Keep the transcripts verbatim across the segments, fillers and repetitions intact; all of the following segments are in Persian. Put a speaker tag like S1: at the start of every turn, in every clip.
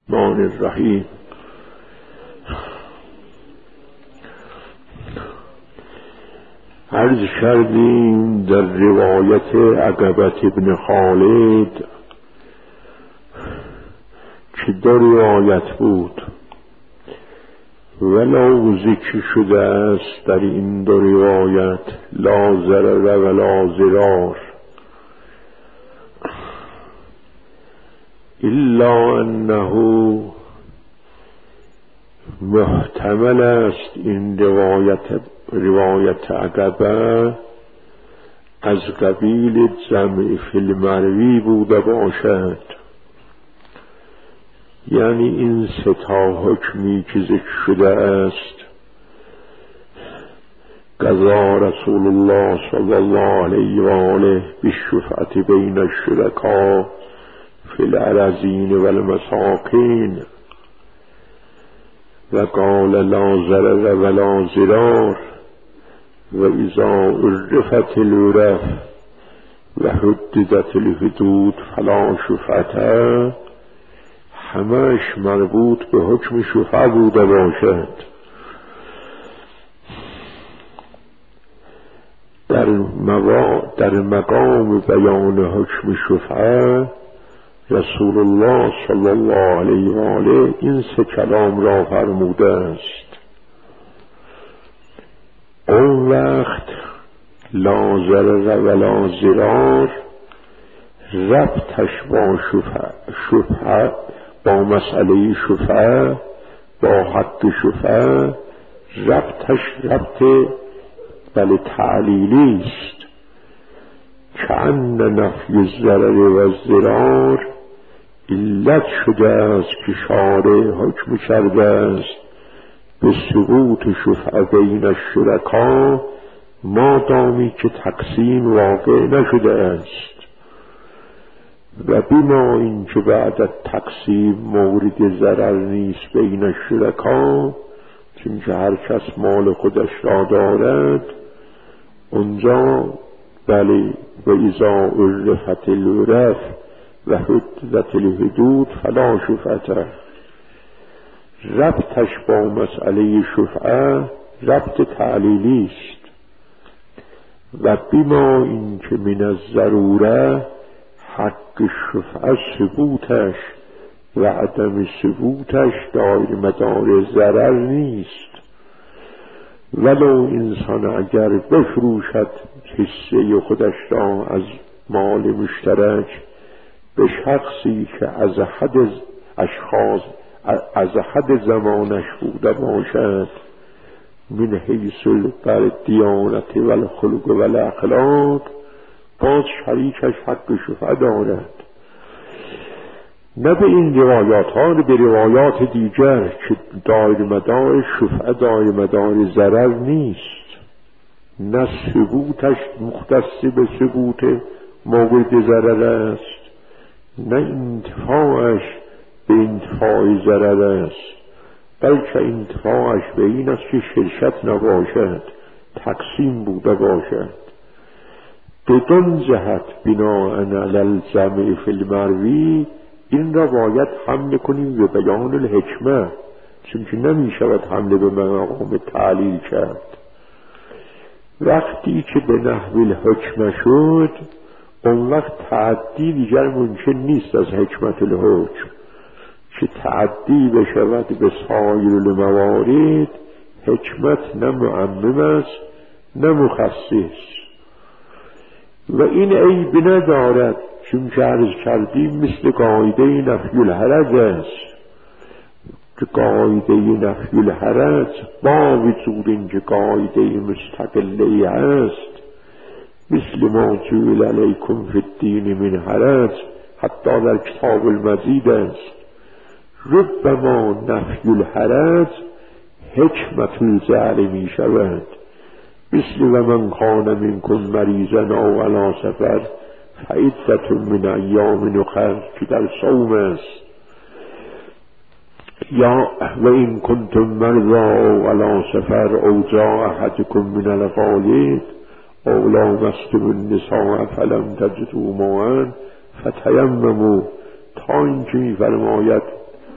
S1: الرحمن الرحیم. عرض کردیم در روایت عقبة ابن خالد که دو روایت بود، ولو ذکر شده است در این دو روایت لا ضرر ولا ضرار، الا انه محتمل است این روایت روایت عقبه از قبیل جمع فی المروی بوده باشد. یعنی این سه تا حکمی که ذکر شده است، قضا رسول الله صلی الله علیه و آله بالشفعة بین الشرکاء فی الأراضین والمساکین و قال لا ضرر ولا ضرار و اذا عرفت العرف و حددت الحدود فلا شفعة، همش مربوط به حکم شفعه بوده باشد. در, موا... در مقام بیان حکم شفعه رسول الله صلی الله علیه و آله این سه کلام را فرموده است. اون وقت لا ضرر ولا ضرار ربطش با شفعه شفعه با مسئله شفعه با حق شفعه ربطش ربط بل تعلیلی است. کأن نفی الضرر و الضرار علت شده است که شارع حکم کرده است به ثبوت شفعه بین الشرکا مادامی که تقسیم واقع نشده است و بما این که بعد تقسیم مورد ضرر نیست بین الشرکا، چون که هر کس مال خودش را دارد اونجا بله و اذا عرفت العرف و حددت الحدود فلا شفعة، ربطش با مسئله شفعه ربط تعلیلی است. و بما این که من الضروره حق شفعه ثبوتش و عدم ثبوتش دایر مدار ضرر نیست. ولو انسان اگر بفروشد حصه خودش را از مال مشترک به شخصی که از حد اشخاص از حد زمانش بوده باشد من حیث الدیانت و الخلق و الاخلاق، باز شریکش حق شفعه دارد. نه به این روایات ها، به روایات دیگر که دایر مدار شفعه دایر مدار ضرر نیست، نه ثبوتش مختص به ثبوت مورد ضرر است نه انتفاعش به انتفاع ضرر است، بلکه انتفاعش به این است که شرکت نباشد، تقسیم بوده باشد. بدون جهت بناء علی الجمع فی المروی این را باید حمل کنیم به بیان الحکمه، چون که نمی شود حمل به مقام تعلیل کرد. وقتی که به نحو الحکمه شد اون وقت تعدی دیگر ممکن نیست از حکمت الحکم، که تعدی بشود به سایر الموارد حکمت نه معمم است نه مخصص و این عیب ندارد، چون که عرض کردیم مثل قاعده نفی الحرج است که قاعده نفی الحرج با وجود اینکه قاعده مستقله است مثل ما جعل علیکم فی الدین من حرج حتی در کتاب المجید است. ربما نفی الحرج حکمت الجعل می شود، مثل و من کان منکم مریضا او علی سفر فعدة من ایام اخر که در صوم است، یا و این کنتم مرضا او علی سفر او جاء احدکم من الغایط او لامستم النساء فلم تجدوا ماء فتیمموا، تا اینکه می فرماید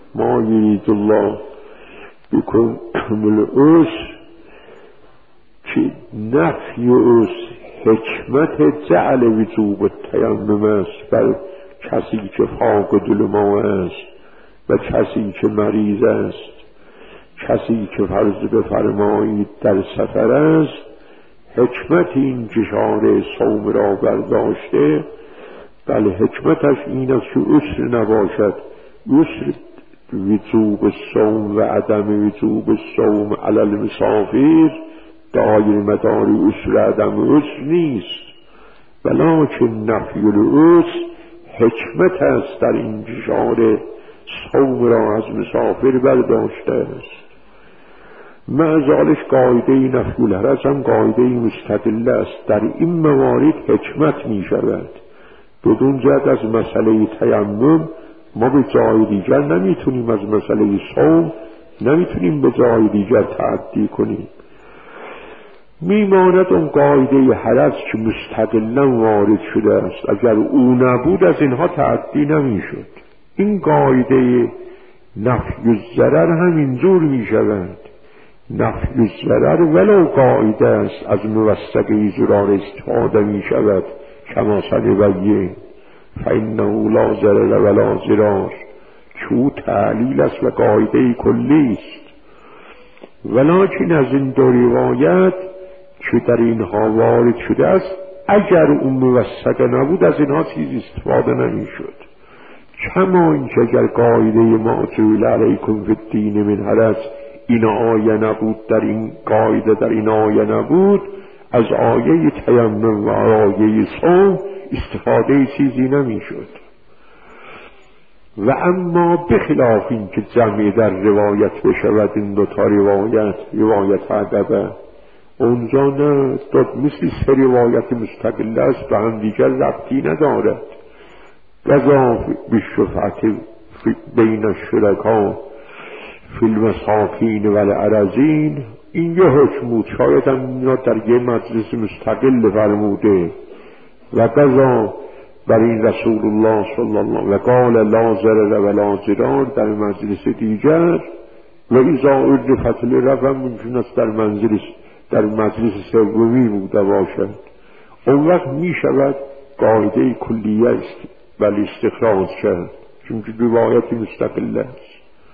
S1: ما یرید الله بکم العسر که نفی عسر حکمت جعل وجوب التیمم است بر کسی که فاقد الماء است و کسی که مریض است. کسی که فرض بفرمایید در سفر است، حکمت این جشار صوم را برداشته، بله حکمتش این است که عسر نباشد. عسر وجوب صوم و عدم وجوب صوم علی المسافر دایر مدار عسر عدم عسر نیست، ولکن نفی العسر حکمت است در این جشار صوم را از مسافر برداشته است. معذالش قاعده نفی الحرج هم قاعده مستدل است. در این موارد حکمت می شود. بدون جد از مسئله تیمم ما به جای دیگر نمیتونیم، از مسئله صوم نمیتونیم به جای دیگر تعدی کنیم. میماند اون قاعده حرج که مستقلا وارد شده است، اگر او نبود از اینها تعدی نمیشد. این قاعده نفی الضرر هم اینجور می شود. نفی الضرر ولو قاعده است، از موثقه ضرار استفاده می شود کما سنبیه فإنه لا ضرر ولا ضرار، چو تعلیل است و قاعده کلی است. ولکن از این دو روایت که در اینها وارد شده است، اگر اون موثقه نبود از اینها چیز استفاده نمی شد. کما اینکه اگر قاعده ما جعل علیکم فی الدین من حرج این آیه نبود، در این قاعده در این آیه نبود، از آیه تیمم و آیه صوم استفاده چیزی نمی شد. و اما بخلاف این که جمعی در روایت بشود این دوتا روایت روایت عدبه، اونجا نه، دو مثل سه روایت مستقل است و هم دیگر ربطی ندارد. گذا بشفعت بین الشرکا فی المساکین و الارضین، این یه حکم بود، شاید هم اینا در یه مجلس مستقل فرموده. و قضا بر این رسول الله صلی الله و قال لا ضرر ولا ضرار در مجلس دیگر. و ایزا عرفت لرفم ممکن است در مجلس در مجلس سومی بوده باشد. اون وقت می شود قاعده کلیه است ولی استخراج شد، چون که روایت مستقل است.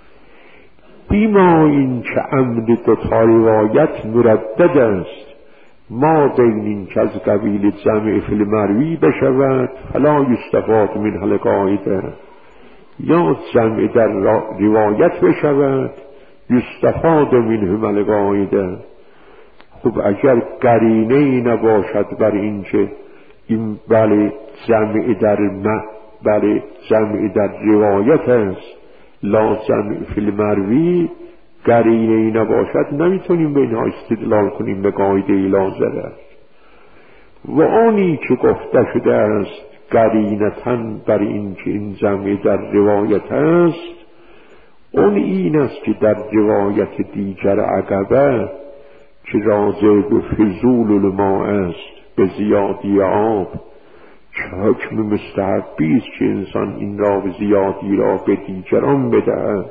S1: بیما این که عمد دوتا روایت مردد است، ما بین این که از قبیل جمع فی المروی بشود فلا یستفاد من حل قاعده، یا جمع در روایت بشود یستفاد من حل قاعده. خب اگر قرینه ای نباشد بر این که این بله جمع در م بله جمع در روایت است لا جمع فی المروی، قرینه ای نباشد نمیتونیم به اینها استدلال کنیم به قاعده لا ضرر. و آنی که گفته شده است قرینتاً بر این که این جمع در روایت است، اون این است که در روایت دیگر عقبه که راجع به فضول الماء است به زیادی آب، که حکم مستحبی است که انسان این را به زیادی را به دیگران بدهد.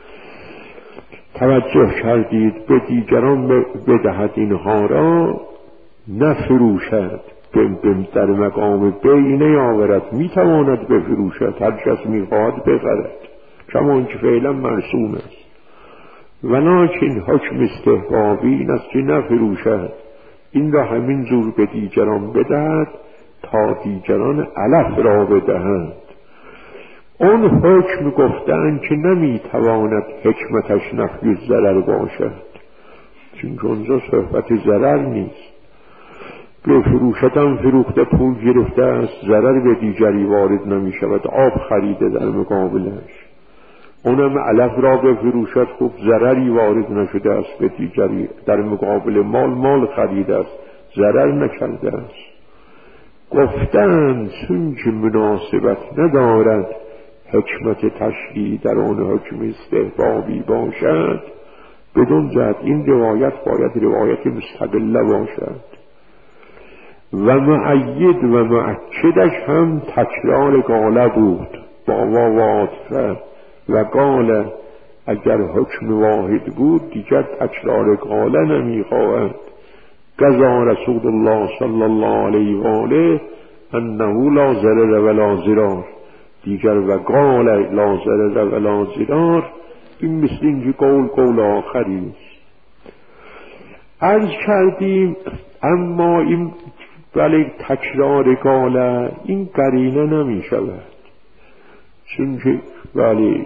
S1: توجه کردید؟ به دیگران بدهد اینها را، نفروشد. در مقام بی نیاورد، میتواند بفروشد، هر کس میخواهد بخرد، کما اینکه فعلا مرسوم است. ولکن حکم استحبابی این است که نفروشد، این را همین جور به دیگران بدهد تا دیگران علف را بدهند. اون حکم گفتن که نمیتواند حکمتش نفی ضرر باشد، چون اونجا صحبت ضرر نیست. به فروشتم فروخته پول گرفته است، ضرر به دیگری وارد نمی شود، آب خریده در مقابلش، اونم علف را به فروشت، خوب ضرری وارد نشده است به دیگری، در مقابل مال مال خریده است، ضرر نکرده است. گفتن چون که مناسبت ندارد حکمت تشریع در آن حکم استحبابی باشد، بدون جهت این روایت باید روایت مستقله باشد. و مؤید و مؤکدش هم تکرار قاله بود با واو و عاطفه و قال اگر حکم واحد بود دیگر تکرار قال نمی خواهد. قضا رسول الله صلی الله علیه و آله انه لا ضرر ولا ضرار. دیگر و قال لا ضرر ولا ضرار، این مثل اینکه قول قول آخری است. عرض کردیم اما این ولی تکرار قال این قرینه نمی شود، چون که ولی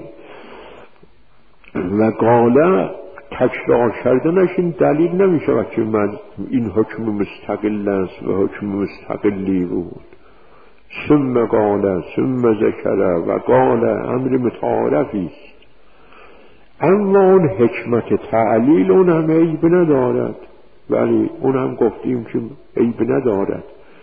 S1: و قال تکرار کردنش این دلیل نمی شود که من این حکم مستقل است و حکم مستقلی بود. ثم قال ثم ذکر و قال امر متعارفی است. اما اون حکمت تعلیل اون هم عیب ندارد، ولی اون هم گفتیم که عیب ندارد.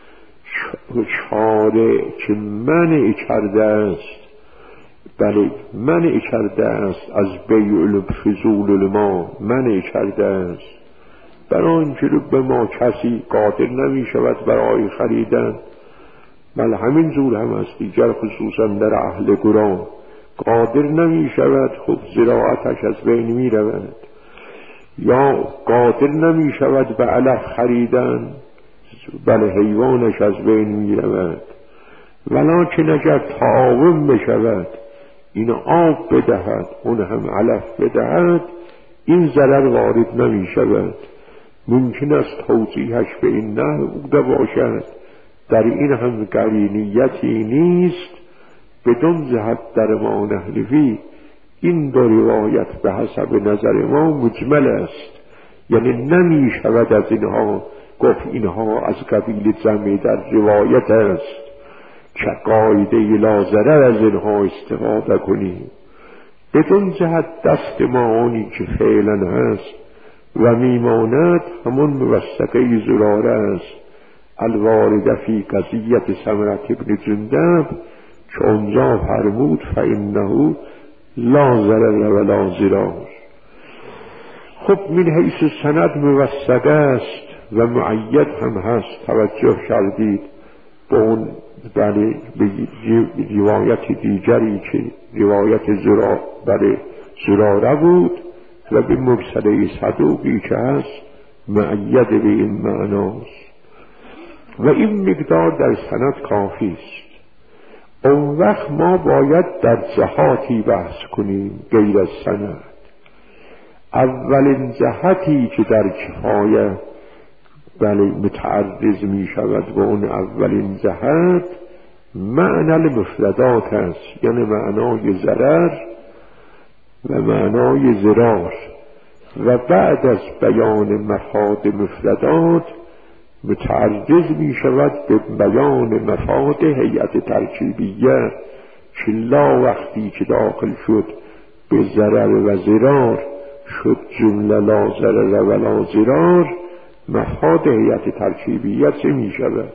S1: شارع که منع کرده است، بله منع کرده است از بیع الفضول الماء، منع کرده است برای اینکه به ما کسی قادر نمی شود برای خریدن. بله همین جور هم است دیگر، خصوصا در اهل گران قادر نمی شود، خب زراعتش از بین می رود، یا قادر نمی شود به علف خریدن، بله حیوانش از بین می رود. ولکن اگر تعاون بشود این آب بدهد اون هم علف بدهد، این ضرر وارد نمی شود. ممکن است توضیحش به این نحو بوده باشد در این هم قرینیتی نیست. بدون جهت در ما نحنفی این دو روایت به حسب نظر ما مجمل است، یعنی نمی شود از اینها گفت اینها از قبیل جمع در روایت است که قاعده لا ضرر از اینها استفاده کنیم. بدون جهت دست ما آنی که فعلا هست و میماند همون موثقه ضراره است الوارده فی قضیت ثمرة ابن جندب که اونجا فرمود فانه لا ضرر ولا ضرار. خب من حیث سند موثقه است و معید هم هست. توجه کردید به اون بله به روایت دیگری که روایت زرا بله زراره بود و به مرسله صدوقی که هست معید به این معناست و این مقدار در سند کافی است. اون وقت ما باید در جهاتی بحث کنیم غیر از سند. اولین جهتی که در کفایه بله متعرض می شود و اون اولین جهت معنی المفردات است، یعنی معنای ضرر و معنای ضرار. و بعد از بیان مفاد مفردات متعرض می شود به بیان مفاد هیئت ترکیبیه که لا وقتی که داخل شد به ضرر و ضرار شد جمله لا ضرر و لا ضرار. مفاد هیئت ترکیبیه چه می شود؟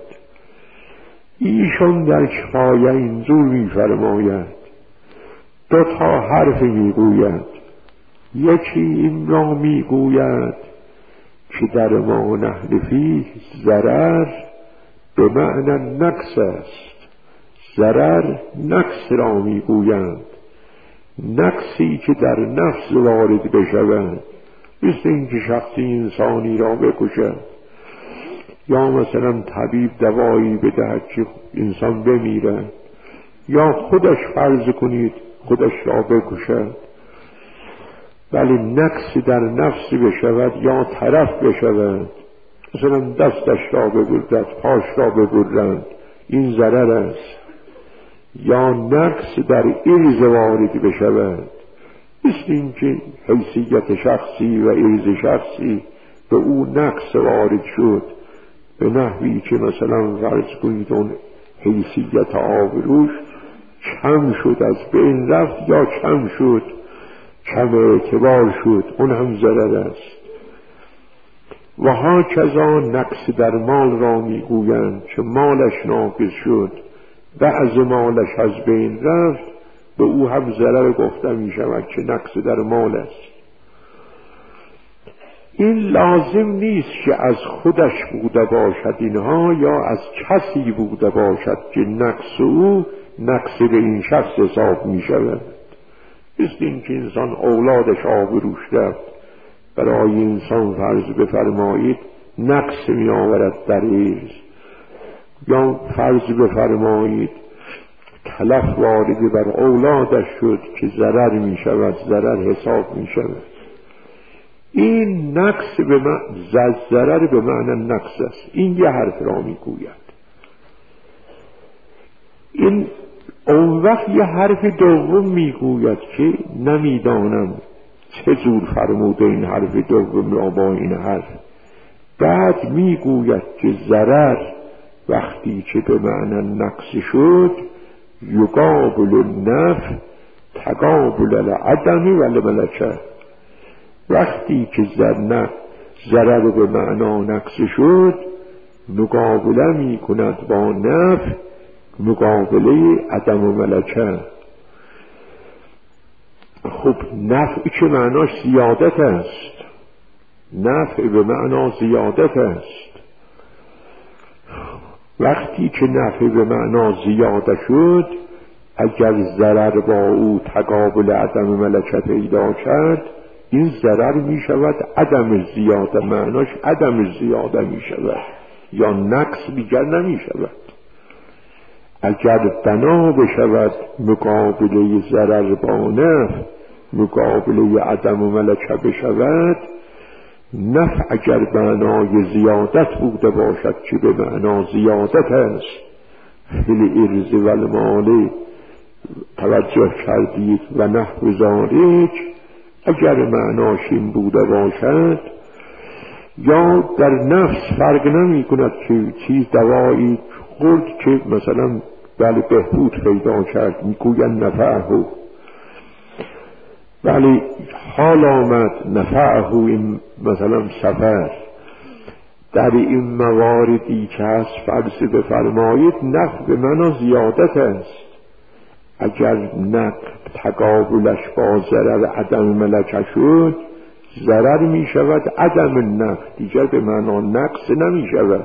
S1: ایشان در کفایه اینجور می فرماید دو تا حرف می گوید. یکی این را می گوید که در ما نحنفی ضرر به معنی نقص است. ضرر نقص را می گویند، نقصی که در نفس وارد بشود، مثل اینکه شخصی انسانی را بکشد یا مثلا طبیب دوایی بدهد که انسان بمیره، یا خودش فرض کنید خودش را بکشد. ولی نقص در نفس بشود یا طرف بشود، مثلا دستش را ببرد پاش را ببرند، این ضرر است. یا نقص در ارز وارد بشود، مثل این که حیثیت شخصی و ارز شخصی به او نقص وارد شد، به نحوی که مثلا فرض کنید اون حیثیت آبروش کم شد، از بین رفت یا کم شد، کم اعتبار شد، اون هم ضرر است. و ها کذا نقص در مال را میگویند که مالش ناقص شد، بعض مالش از بین رفت، به او هم ضرر گفته می شود که نقص در مال است. این لازم نیست که از خودش بوده باشد اینها، یا از کسی بوده باشد که نقص او نقص به این شخص حساب می شود. مثل این که انسان اولادش آبروش رفت، برای انسان فرض بفرمایید نقص می آورد در ارث، یا فرض بفرمایید تلف وارد بر اولادش شد که ضرر می شود، ضرر حساب می شود. این نقص به معنی ضرر به معنی نقص است. این یه حرف را می گوید. این اون وقت یه حرف دوم می گوید که نمیدانم چه جور فرموده این حرف دوم را با این حرف. بعد می گوید که ضرر وقتی که به معنی نقص شد یقابل النفع تقابل العدم و الملکه. وقتی که ضرر به معنا نقص شد مقابله می کند با نفع، مقابله عدم و ملکه. خب نفع چه معناش زیادت است، نفع به معنا زیادت است. وقتی که نفع به معنا زیاده شد، اگر ضرر با او تقابل عدم ملکه پیدا کرد، این ضرر می شود عدم زیاده، معناش عدم زیاده می شود یا نقص دیگر نمی شود. اگر بنا بشود مقابله ضرر با نفع مقابله عدم و ملکه بشود، نفع اگر معنای زیادت بوده باشد که به معنا زیادت است، فی الارض و المال توجه کردید و نحو ذالک، اگر معناش این بوده باشد، یا در نفس فرق نمی کند که چیز دوایی خورد که مثلا بله بهبود پیدا کرد، میگوین نفعه، ولی حال آمد نفعه این مثلا سفر. در این مواردی که هست فرض بفرمایید نفع به معنا زیادت است. اگر نفع تقابلش با ضرر عدم ملکه شد، ضرر می شود عدم نفع، دیگر به معنا نقص نمی شود.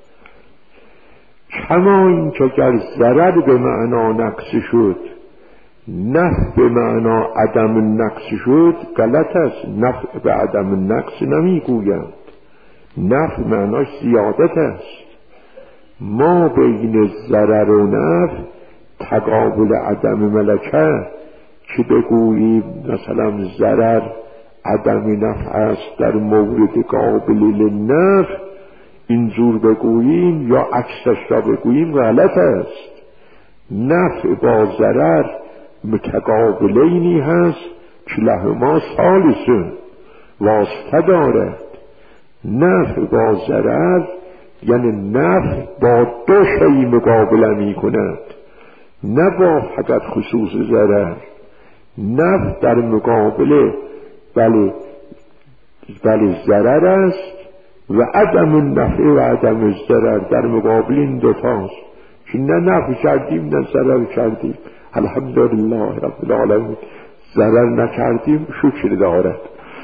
S1: کما این که اگر ضرر به معنا نقص شد، نفع به معنا عدم نقص شد، غلط است. نفع به عدم نقص نمی گویند، نفع معناش زیادت است. ما بین ضرر و نفع تقابل عدم ملکه که بگوییم مثلا ضرر عدم نفع است در مورد قابل للنفع، اینجور بگوییم یا عکسش را بگوییم غلط است. نفع با ضرر متقابلینی هست که لهما ثالث واسطه دارد. نفع با ضرر یعنی نفع با دو شی مقابله می کند، نه با فقط خصوص ضرر. نفع در مقابله بله بله ضرر است و عدم النفع و عدم الضرر در مقابل این دوتاست که نه نفع کردیم نه ضرر کردیم. الحمدلله رب العالمین، ضرر نکردیم شکر دارد.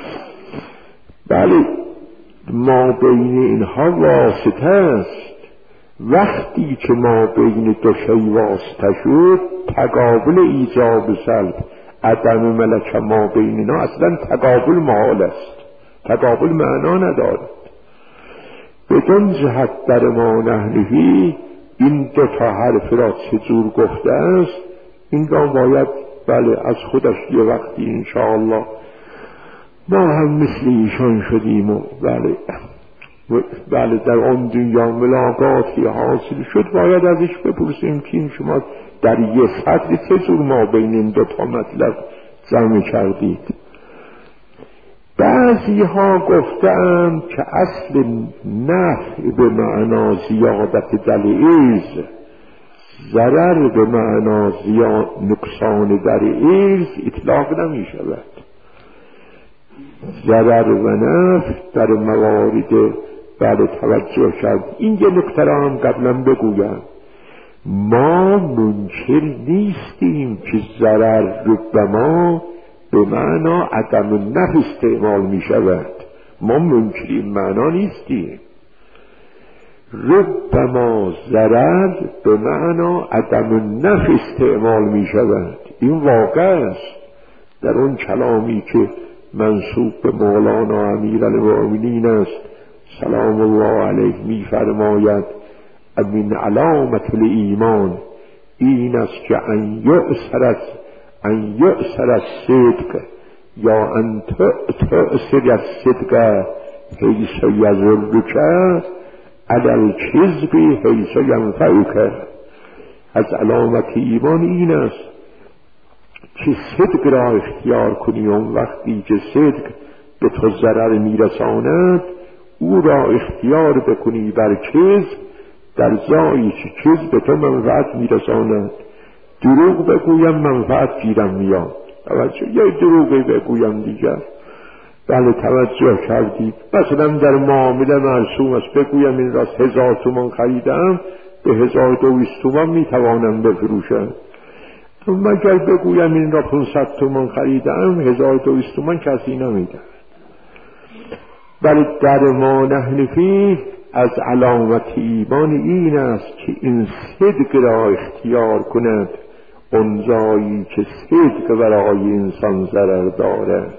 S1: بله ما بین اینها واسطه است. وقتی که ما بین دو شی واسطه شد، تقابل ایجاب سلب عدم ملکه ما بین اینا اصلا تقابل محال است، تقابل معنا ندارد. بدون جهت در ما نحنفی این دو تا حرف را چجور گفته است، این را باید بله از خودش یه وقتی انشاءالله ما هم مثل ایشان شدیم و بله بله در اون دنیا ملاقاتی حاصل شد، باید ازش بپرسیم که شما در یه سطر چجور ما بین این دو تا مطلب جمع کردید. بعضی ها گفتند که اصل نفع به معنا زیادت در ارث، ضرر به معنا زیاد نقصان در ارث اطلاق نمی شود. ضرر و نفع در موارد بله توجه کرد. این یه نکته را هم قبلا بگویم، ما منکر نیستیم که ضرر به ما به معنا عدم نفع استعمال می شود، ما منکر این معنا نیستیم. ربما ضرر به معنا عدم نفع استعمال می شود، این واقع است. در اون کلامی که منسوب به مولانا امیرالمؤمنین است سلام الله علیه می فرماید من علامت الایمان این است که ان یؤثر از ان یؤثر از صدق یا ان تؤثر از صدق حیث یضرک علی الکذب حیث ینفعک. از علامت ایمان این است که صدق را اختیار کنی، اون وقتی که صدق به تو ضرر میرساند او را اختیار بکنی بر کذب در جایی که کذب به تو منفعت میرساند. دروغ بگویم منفعت گیرم میاد، توجه یه دروغی بگویم دیگر بله توجه کردید، مثلا در معامله مرسوم است بگویم این را هزار تومان خریدم به هزار دویست تومان میتوانم بفروشم، اما اگر بگویم این را پانصد تومان خریدم هزار دویست تومان کسی نمیده. ولی در ما نحن فیه از علامت ایمان این است که این صدق را اختیار کند اون جایی که صدق برای انسان ضرر دارد،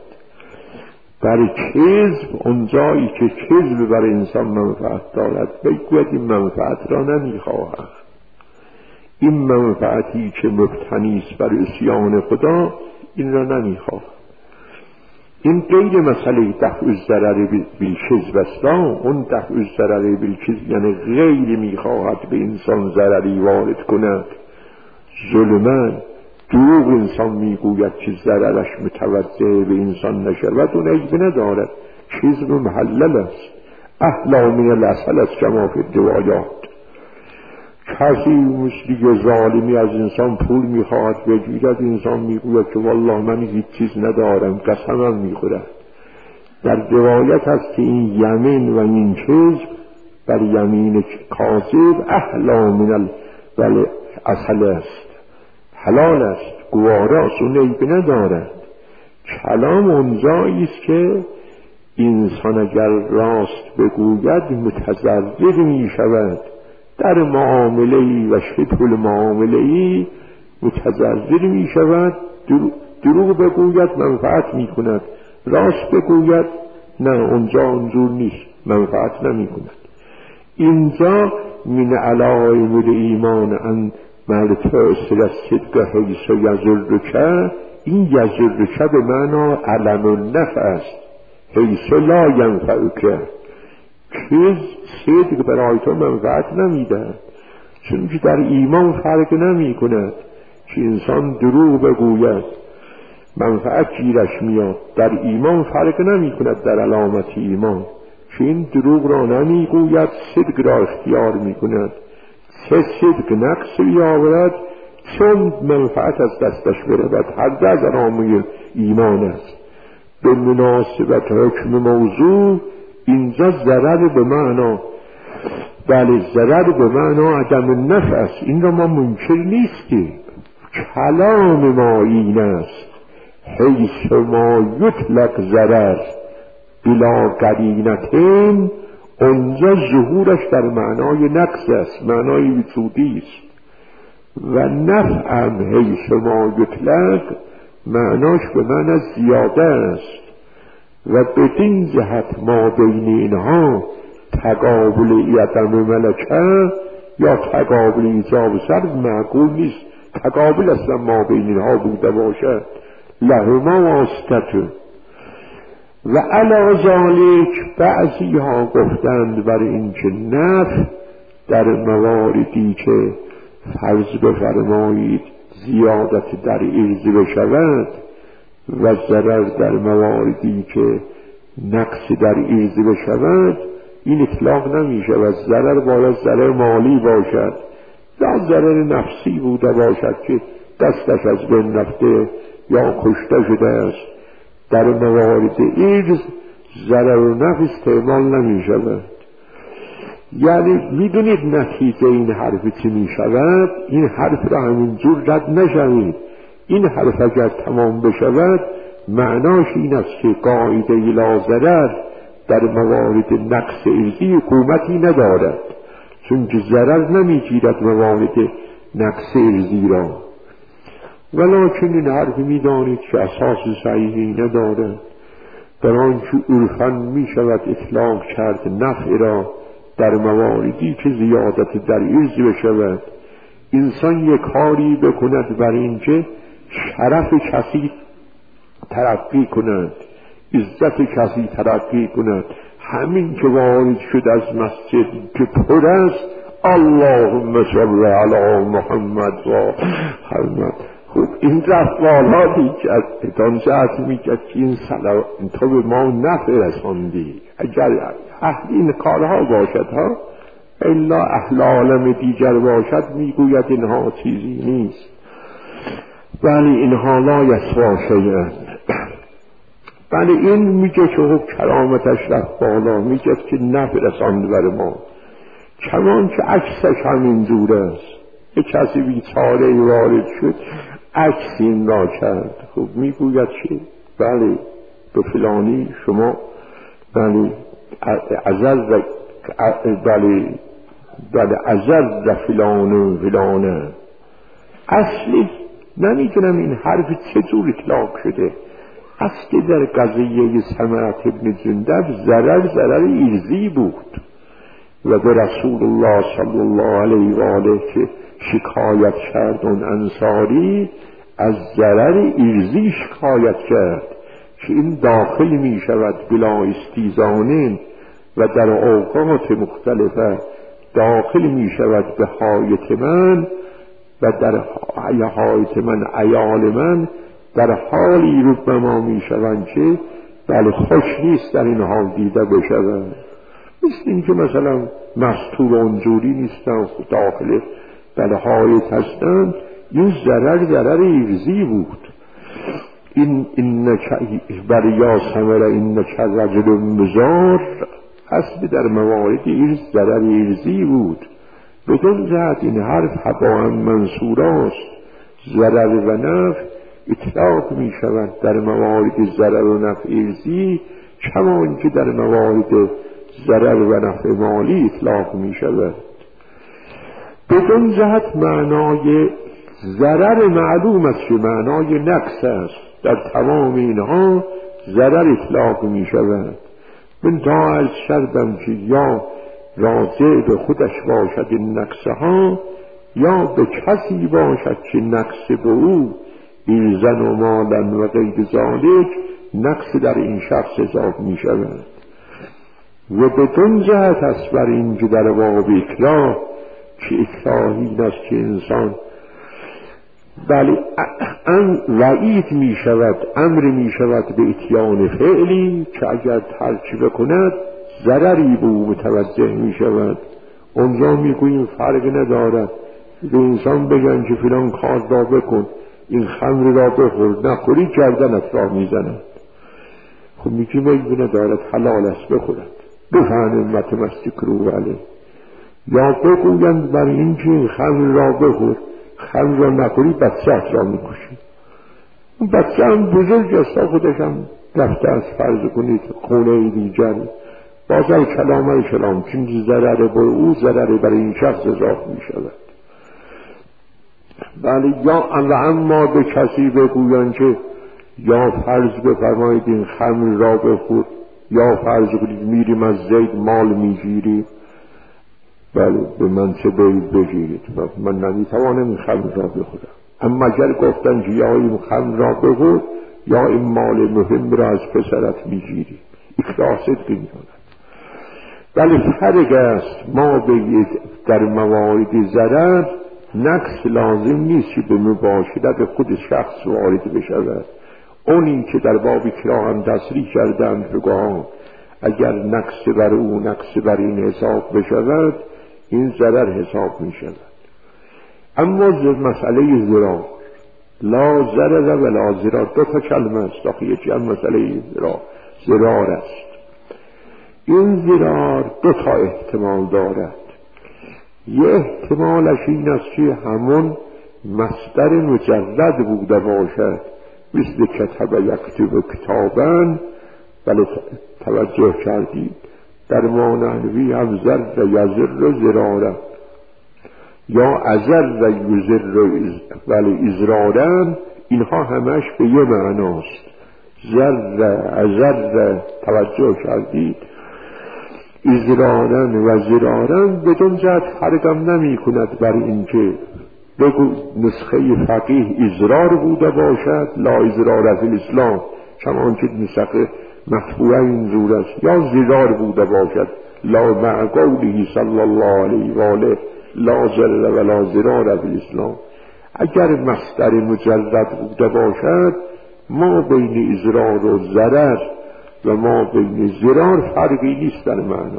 S1: بر کذب اون جایی که کذب بر انسان منفعت دارد بگوید این منفعت را نمیخواهم، این منفعتی که مبتنی است بر عصیان خدا این را نمیخواهم. این غیر مسئله دفع الضرر بالکذب است، اون دفع الضرر بالکذب یعنی غیر میخواهد به انسان ضرری وارد کند. ظلماً دروغ انسان میگوید که ضررش متوجه به انسان نشود اون عیب ندارد، کذب محلل است، احلی من العسل است کما فی الروایات. کسی مثلی ظالمی از انسان پول میخواهد بگیرد، انسان میگوید که والله من هیچ چیز ندارم قسمم میخورد. در روایت هست که این یمین و این کذب بر یمین کاذب احلی من العسل است، حلال است، گواراست، اون عیب ندارد. کلام اونجایی است که انسان اگر راست بگوید متضرر می شود، در معامله‌ای و شبه المعامله‌ای متضرر می شود. دروغ بگوید منفعت می کند، راست بگوید نه اونجا اونجور نیست منفعت نمی کند. اینجا من علائم الایمان ان مرتأثر الصدق حیث یضرک، این یضرک به معنی علم النفع است، حیث لا ینفعک. که صدق برای تو منفعت نمیده، چون که در ایمان فرق نمی کند که انسان دروغ بگوید منفعت گیرش میاد، در ایمان فرق نمی کند در علامت ایمان که این دروغ را نمی گوید صدق را اختیار می کند. چه صدق نقص بیاورد چون منفعت از دستش برود، هر در علامه ایمان است. به مناسبت حکم موضوع اینجا ضرر به معنا بله ضرر به معنا عدم نفع است، این را ما منکر نیستیم. کلام ما این است حیث ما یطلق ضرر بلا قرینتین، اونجا ظهورش در معنای نقص است، معنای وجودی است. و نفعم حیث ما یطلق معناش به معنی زیاده است و بدین جهت ما بین اینها تقابل عدم ملکه یا تقابل ایجاب سر معقول نیست. تقابل اصلا ما بین اینها بوده باشد، لهما واسطه. و علی ذالک بعضی ها گفتند بر این که نفع در مواردی که فرض بفرمایید زیادت در ارض بشود و ضرر در مواردی که نقص در ارض بشود این اطلاق نمی شود. ضرر باید ضرر مالی باشد یا ضرر نفسی بوده باشد که دستش از بین رفته یا کشته شده است. در موارد ارض ضرر و نفع استعمال نمی شود. یعنی میدونید نتیجه این حرف چی می شود؟ این حرف را همینجور رد نشوید. این حرف اگر تمام بشود معناش این است که قاعده لا ضرر در موارد نقص ارضی حکومتی ندارد، چون که ضرر نمی گیرد موارد نقص ارضی را. ولکن این حرف میدانید که اساس صحیحی ندارد. در آنچه عرفاً می شود اطلاق کرد نفع را در مواردی که زیادت در عرض بشود. انسان یک کاری بکند بر اینکه شرف کسی ترقی کند، عزت کسی ترقی کند، همین که وارد شد از مسجد که پر است اللهم صل علی محمد و محمد، خب این رفت بالا دیگر ادانجه از میگه که این سلام تو به ما نفع رساندی. اگر اهل این کارها باشد ها الا اهل عالم دیگر باشد میگوید اینها چیزی نیست، ولی اینها لا یسوا شیئا. ولی این میگه که خب کرامتش رفت بالا، میگه که نفع رساند بر ما، کمان که عکسش همین جور است. یک کسی بیچاره وارد شد عکس این را کرد، خب میگوید که بله به فلانی شما بله عزر بله بله عزر فلان و فلانه. اصلی نمیدونم این حرف چطور اطلاق شده. اصلی در قضیه ثمرة ابن جندب ضرر ضرر ایرزی بود و به رسول الله صلی الله علیه و آله که شکایت کرد اون انصاری از ضرر ایرزی شکایت کرد که این داخل می شود بلا استیزانین و در اوقات مختلفه داخل می شود به حایط من و در حایط من عیال من در حالی رو به ما می شوند که بله خوش نیست در این حال دیده بشود. مثل این که مثلا مستور اونجوری نیستن داخل بله حایط هستن. این ضرر ضرر ایرزی بود. این این بر یا سمره این نکر رجل مزار اصل در موارد ایرز ضرر ایرزی بود. بدون جهت این حرف هباء منصورا است. ضرر و نفع اطلاق می شود در موارد ضرر و نفع ایرزی کمان که در موارد ضرر و نفع مالی اطلاق می شود. بدون جهت معنای ضرر معلوم است که معنای نقص است. در تمام اینها ضرر اطلاق می شود. من تا از شردم که یا راجع به خودش باشد این نقصه ها یا به کسی باشد که نقص به او ایرزن و مالن و غیر ذالک نقص در این شخص حساب می شود. و بدون جهت است بر این که در باب اکراه که اکراه این است که انسان بله وعید می شود امر می شود به اتیان فعلی که اگر ترک بکند ضرری به او متوجه می شود. اونجا می گوییم فرق ندارد به انسان بگن که فلان کار را بکن، این خمر را بخور، نخوری گردنت را می زند. خب می گوییم این ندارد حلال است بخورد بفهم متمسک رو علیه. یا بگویند بر این که این خمر را بخور، خمر را نخوری بچه‌ات را می کشی. اون بچه هم بزرگ است خودش هم رفته از فرض کنید خونه دیگر بازم کلامه کلام چون ضرر بر او ضرر برای این شخص اضافه می شود. بله یا اما به کسی بگویند که یا فرض بفرمایید این خمر را بخور یا فرض کنید میریم از زید مال میگیریم، بله به من چه باید بگیرید من نمیتوانم این خمر را بخورم. اما اگر گفتن که یا این خمر را بخور یا این مال مهم را از پسرت میگیری اکراه صدقی میکند. ولی فرق است ما بگید در موارد ضرر نقص لازم نیست که به مباشرت خود شخص وارد بشود. اون این که در باب اکراه هم تصریح کردند فقها اگر نقص بر او نقص بر این حساب بشود این ضرر حساب می شود. اما مسئله ضرار لا ضرر ولا ضرار دو تا کلمه است آخه یکی هم مسئله ضرار ضرار است. این ضرار دو تا احتمال دارد. یه احتمالش این است که همون مصدر مجرد بوده باشد مثل کتب یکتب کتابن. بله توجه کردید در مانوی هم زر و یزر و زراره یا ازر و یوزر ولی ازرارن، اینها همش به یه معناست. زر ازر توجه کردید، ازرارن و زرارن بدون جهت فرقم نمی کند بر این که بگو نسخه فقیه ازرار بوده باشد لا ازرار فی الاسلام، چون که نسخه مطبوعه این زور است، یا زرار بوده باشد لا مع قوله صلی الله علیه و آله لا زر و لا زرار فی الاسلام. اگر مصدر مجرد بوده باشد ما بین ازرار و ضرر و ما بین زرار فرقی نیست در معنا.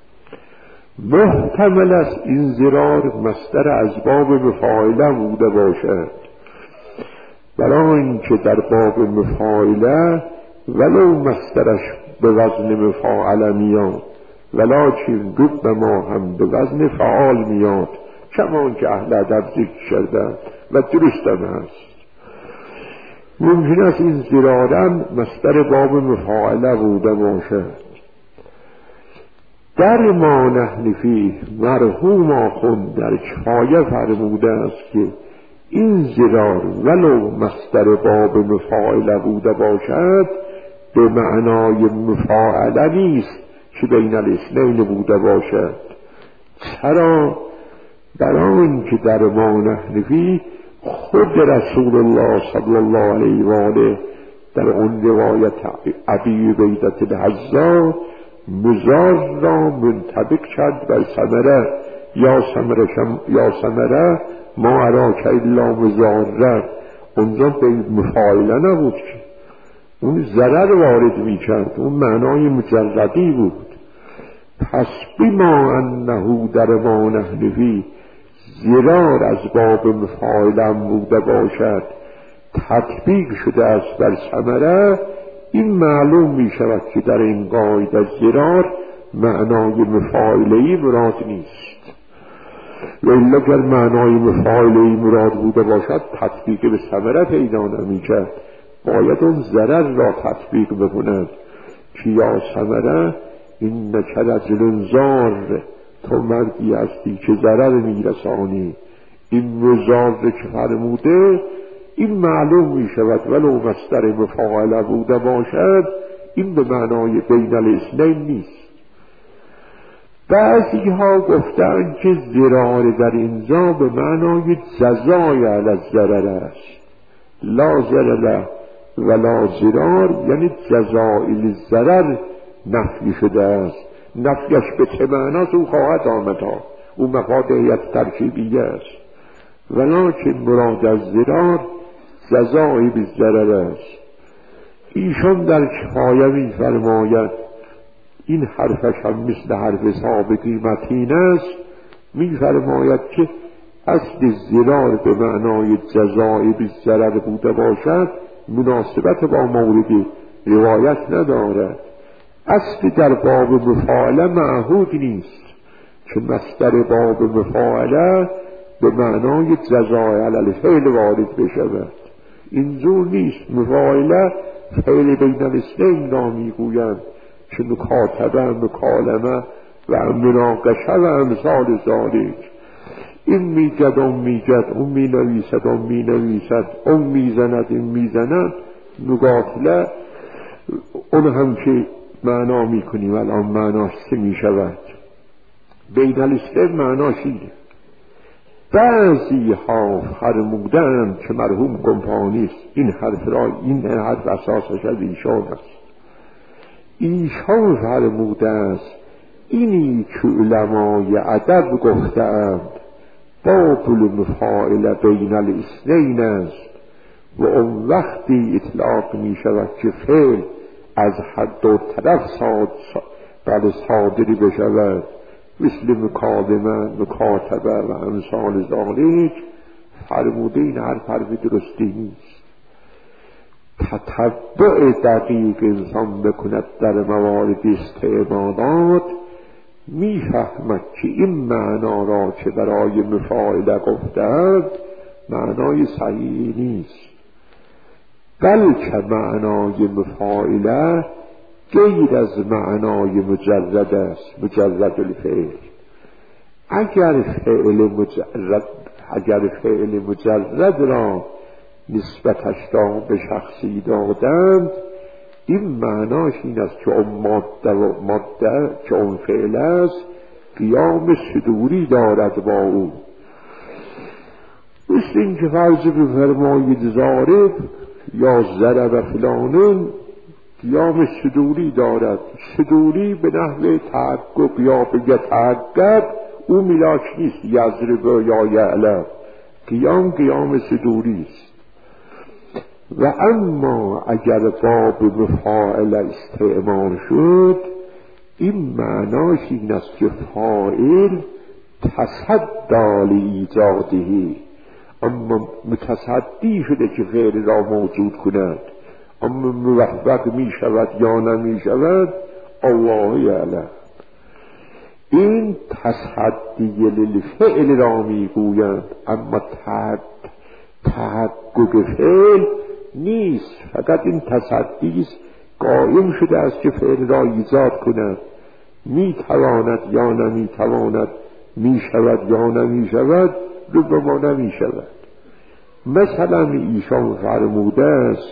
S1: محتمل است این زرار مصدر اسباب مفاعله بوده باشد، برای اینکه در باب مفاعله ولو مصدرش به وزن مفاعله میاد ولکن رب ما هم به وزن فعال میاد، کمان که اهل ادب ذکر کردند و درست هم هست. ممکن است این زرارن مصدر باب مفاعله بوده باشد. در ما نحن فیه مرحوم آخوند در کفایه فرموده است که این زرار ولو مصدر باب مفاعله بوده باشد به معنای مفاعله نیست که بین الاثنین بوده باشد. چرا؟ برای اینکه در ما نحن فیه خود رسول الله صلی الله علیه و آله در اون روایت ابی عبیدة الحذاء مضار را منطبق کرد بر ثمره، یا ثمره یا ثمره ما اراک الا مضاره. اونجا به مفاعله نبود که اون ضرر وارد می کرد، اون معنای مجردی بود. پس بما انه در ما نحن فیه زرار از باب مفاعله بوده باشد تطبیق شده است بر ثمره، این معلوم می شود که در این قاعده زرار معنای مفاعله‌ای مراد نیست. ولی اگر معنای مفاعله‌ای مراد بوده باشد تطبیق به ثمره پیدا نمی کرد، باید اون ضرر را تطبیق بکند که یا ثمره این نکرجل زار، تو مردی هستی که ضرر میرسانی. این مضار که فرموده این معلوم می شود ولو مصدر مفاعله بوده باشد این به معنای بین الاثنین نیست. بعضی ها گفتند که ضرار در اینجا به معنای جزای علی الضرر است، لا ضرر ولا ضرار یعنی جزای للضرر نفی شده است. نفیش به چه معناست او خواهد آمد ها، او مفادیت ترکیبیه است، ولکن مراد از ضرار جزای بالضرر است. ایشان در کفایه می فرماید این حرفش هم مثل حرف ثابتی متین است، می فرماید که اصل ضرار به معنای جزای بالضرر بوده باشد مناسبت با مورد روایت ندارد. اصل در باب مفاعله معهود نیست که مصدر باب مفاعله به معنای جزای علی الفعل وارد بشود، اینجور نیست. مفاعله فعل بین الاثنین را میگویند که مکاتبه، مکالمه و مناقشه و امثال ذالک. این میگد اون میگد، اون مینویسد اون مینویسد، اون میزند این میزند، مقاتله اون هم که معنا میکنیم الان معناش چه میشود؟ بین الاثنین معناش اینه. بعضی ها فرمودند که مرحوم کمپانیست این حرف را، این حرف اساسش از ایشان است، ایشان فرموده است اینی که علمای ادب گفتند باب المفاعله بین الاثنین است و اون وقتی اطلاق می شود که فعل از حد و طرف صاد بل صادری بشود مثل مکالمه، مکاتبه و امثال ذالک. فرموده این حرف حرف درستی نیست. تتبع دقیق انسان بکند در موارد استعمالات میفهمد که این معنا را که برای مفاعله گفتند معنای صحیح نیست، بلکه معنای مفاعله غیر از معنای مجرد است، مجرد الفعل. اگر فعل مجرد اگر فعل مجرد را نسبتش را به شخصی دادند، این معناش این است که اون ماده و ماده که اون فعل است قیام صدوری دارد با او. مثل این که فرض بفرمایید ضارب یا ضرب فلان قیام صدوری دارد. صدوری به نحو تحقق یا به یتحقق او ملاک نیست، یضرب یا یعلم. قیام قیام صدوری است. و اما اگر باب مفاعل استعمال شد، این معناش این است که فاعل تصدی لایجاده، اما متصدی شده که فعل را موجود کند، اما موفق می شود یا نمی شود الله یعلم. این تصدی للفعل را می گویند، اما تحقق فعل نیست. فقط این تصدی است، قائم شده است که فعل را ایجاد کند، می تواند یا نمی تواند، می شود یا نمی شود، ربما نمی شود. مثلا ایشان فرموده است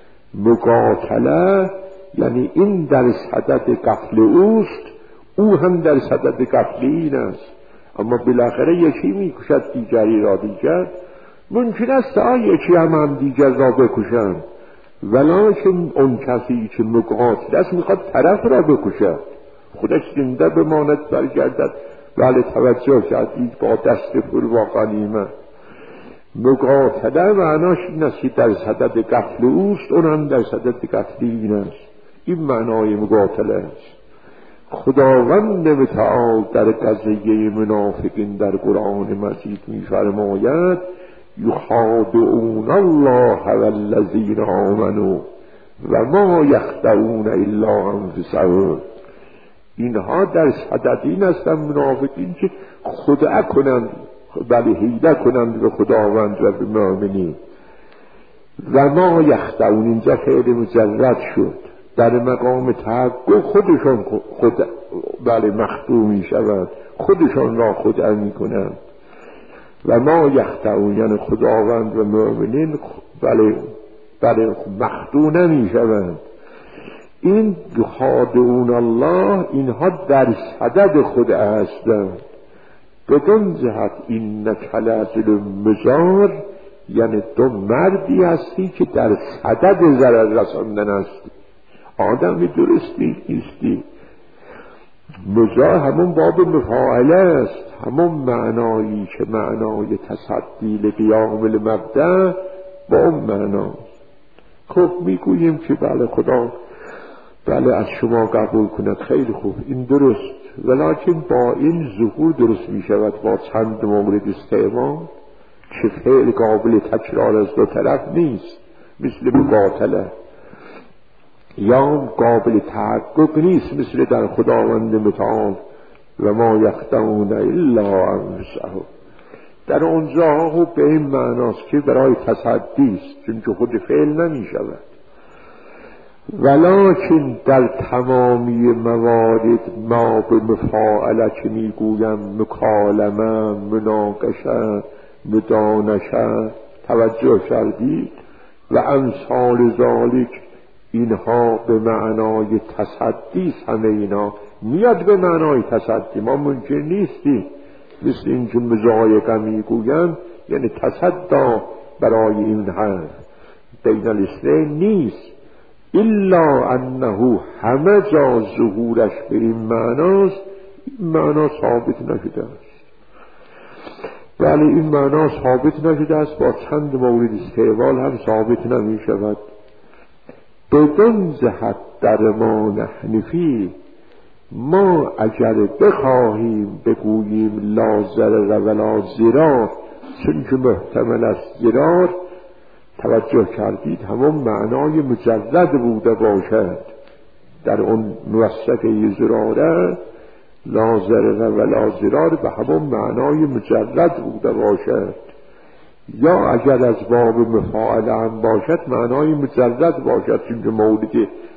S1: مقاتله، یعنی این در صدد قتل اوست، او هم در صدد قتل این است، اما بالاخره یکی می کشد دیگری را. دیگر ممکن است تا یکی هم هم دیگر را بکشند، ولیکن اون کسی که مقاتل است میخواد طرف را بکشد، خودش زنده بماند برگردد. ولی توجه کردید با دست پر و غنیمت. مقاتله معناش این است که در صدد قتل اوست، اون هم در صدد قتل این است. این معنای مقاتله است. خداوند متعال در قضیه منافقین در قرآن مجید می‌فرماید یخادعون الله والذین آمنوا و ما یخدعون الا انفسهم. اینها در صدد این هستند منافقین که خدعه کنند، بلی حیله کنند به خداوند و به مؤمنین. و ما یخدعون اینجا فعل مجرد شد، در مقام تحقق خودشان خود بله مخدوع می شود، خودشان را خدعه می کنند. و ما یخدعون یعنی خداوند و مؤمنین بله بله مخدوع نمی شوند. این یخادعون الله، اینها در صدد خدعه هستند. بدون جهت این کلازل مزار، یعنی تو مردی هستی که در صدد ضرر رساندن هستی، آدمی درستی نیستی. مزار همون باب مفاعله است، همون معنایی که معنای تصدی لقیام المبدأ با اون معناست. خب میگوییم که بله خدا بله از شما قبول کند، خیلی خوب، این درست، ولیکن با این ظهور درست می شود با چند مورد استعمال که فعل قابل تکرار از دو طرف نیست، مثل مقاتله، یا قابل تحقق نیست مثل در خداوند متعال و ما یخدعون الا انفسهم. در اونجا خوب به این معناست که برای تصدی است، چون که خود فعل نمی شود. ولکن در تمامی موارد ما به مفاعله که میگویم مکالمه، مناقشه، مدانشه، توجه کردید و امثال ذالک، اینها به معنای تصدی، همه اینا میاد به معنای تصدی. ما ممکن نیستی مثل این که مزایقه میگویم یعنی تصدا برای این حرف بین الاثنین نیست، الا انه همه جا ظهورش به این معناست. این معنا ثابت نشده است، ولی این معنا ثابت نشده است، با چند مورد استعمال هم ثابت نمی شود. بدون جهت در ما نحنفی، ما اگر بخواهیم بگوییم لا ضرر ولا ضرار، چون که محتمل است ضرار، توجه کردید همون معنای مجرد بوده باشد، در اون موثقه ضراره لا ضرر ولا ضرار به همون معنای مجرد بوده باشد، یا اگر از باب مفاعله هم باشد معنای مجرد باشد، چون که مورد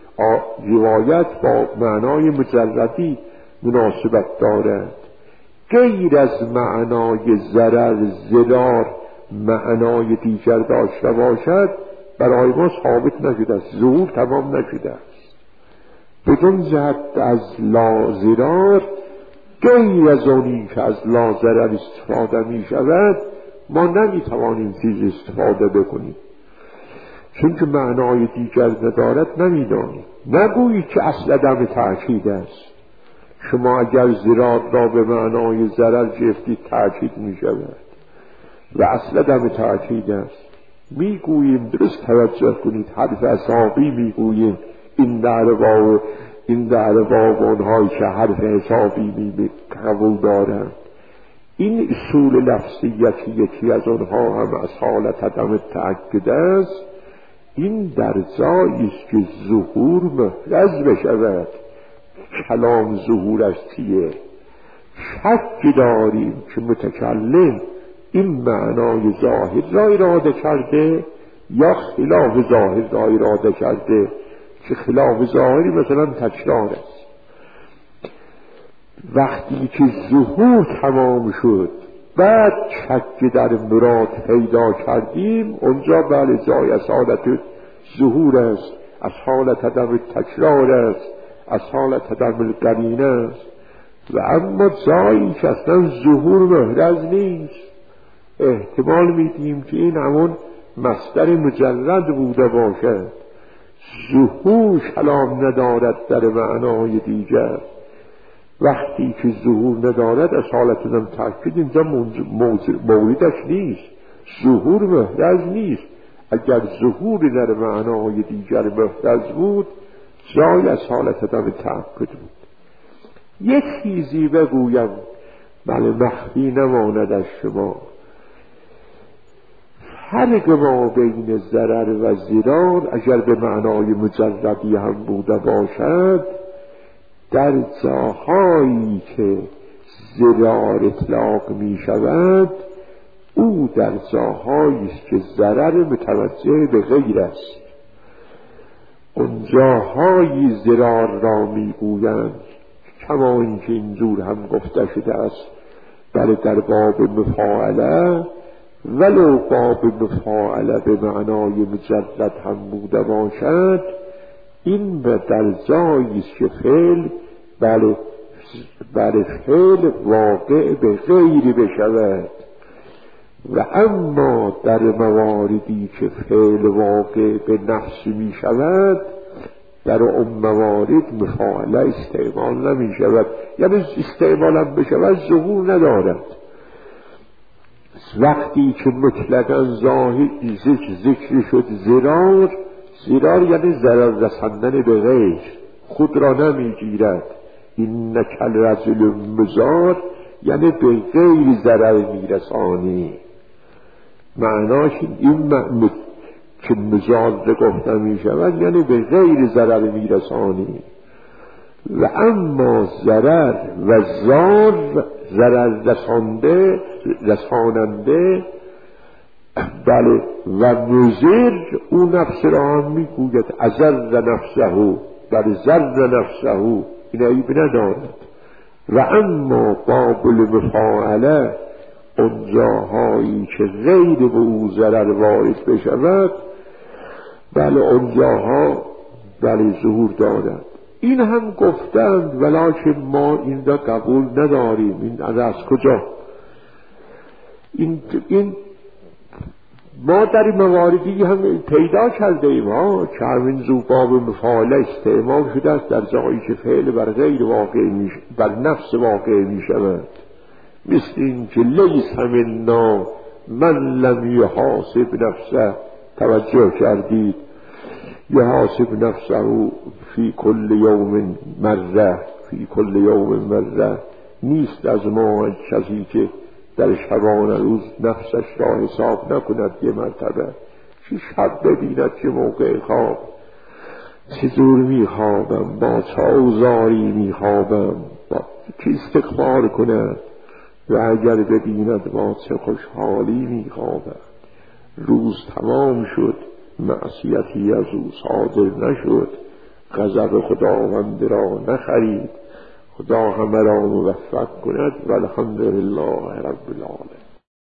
S1: روایت با معنای مجردی مناسبت دارد. غیر از معنای ضرر ضرار معنای دیگر داشته باشد برای ما ثابت نشده است، ظهور تمام نشده است. بدون جهت از لا ضرار غیر از اونی که از لا ضرر استفاده می شود ما نمی توانیم چیز استفاده بکنیم، چون که معنای دیگر ندارد نمی دانیم. نگویی که اصل عدم تأکید است. شما اگر ضرار را به معنای ضرر گرفتید تأکید می شود و اصل عدم تأکید است. می گوییم درست توجه کنید، حرف حسابی می گوییم این در واو این در واو اونهایی که حرف حسابی می قبول دارند. این اصول لفظیتی یکی از آنها هم از حالت عدم تأکید است. این در جایی است که ظهور محرز بشود. کلام ظهورش چیه؟ شک داریم که متکلم این معنای ظاهر را اراده کرده یا خلاف ظاهر را اراده کرده، که خلاف ظاهری مثلا تکرار است. وقتی که ظهور تمام شد بعد شک در مراد پیدا کردیم، اونجا بله جای از حالت ظهور است، از حالت عدم تکرار است، از حالت عدم قرینه است. و اما جایی که اصلا ظهور محرز نیست، احتمال میدیم که این همون مصدر مجرد بوده باشد. ظهور کلام ندارد در معنای دیگر. وقتی که ظهور ندارد از حالت عدم تأکید اینجا موردش نیست، ظهور محرز نیست. اگر ظهور در معنای دیگر محرز بود جای از حالت عدم تأکید بود. یک چیزی بگویم بله مخفی نماند از شما، فرق ما بین ضرر و ضرار اگر به معنای مجردی هم بوده باشد، در جاهایی که ضرار اطلاق می شود او در جاهایی است که ضرر متوجه به غیر است. اون جاهایی ضرار را می گویند، کما اینکه اینجور هم گفته شده است بله در باب مفاعله، ولو باب مفاعله به معنای مجرد هم بوده باشد، این در جایی است که فعل بله بله فعل واقع به غیر بشود. و اما در مواردی که فعل واقع به نفس می شود در اون موارد مفاعله استعمال نمی شود، یعنی استعمال هم بشود ظهور ندارد. وقتی که مطلقا ظاهر ذکر شد ضرار، ضرار یعنی ضرر رساندن به غیر، خود را نمی گیرد. این نکل رجل مزار یعنی به غیر ضرر می رسانی. معناش این معنی که مزار گفته می شود یعنی به غیر ضرر می رسانی. و اما ضرر و ضار ضرر رسانده رساننده بله و مضر او نفس را هم می گوید اضر نفسه بله ضر نفسه این عیب ندارد. و اما باب المفاعله اون جاهایی که غیر به او ضرر وارد بشود بله اون جاها بله ظهور دارد. این هم گفتند ولکن ما این را قبول نداریم. این از کجا؟ این, این ما در مواردی هم پیدا کرده ایم ها که همین زوباب مفاعله استعمال شده است در جایی که فعل بر غیر واقع می بر نفس واقع می شود. مثل این که لیس منا من لم یحاسب نفسه، توجه کردید؟ یحاسب نفسه فی کل یوم مره، فی کل یوم مره، نیست از ما کسی که در شبانه روز نفسش را حساب نکند یه مرتبه، چه شب ببیند چه موقع خواب، چه دور می خوابم، با چه اوزاری می خوابم، با چه استغفار کند و اگر ببیند با چه خوشحالی می خوابد. روز تمام شد معصیتی از او صادر نشد، غضب خداوند را نخرید، خدا همه را موفق کند و الحمدلله رب العالمین.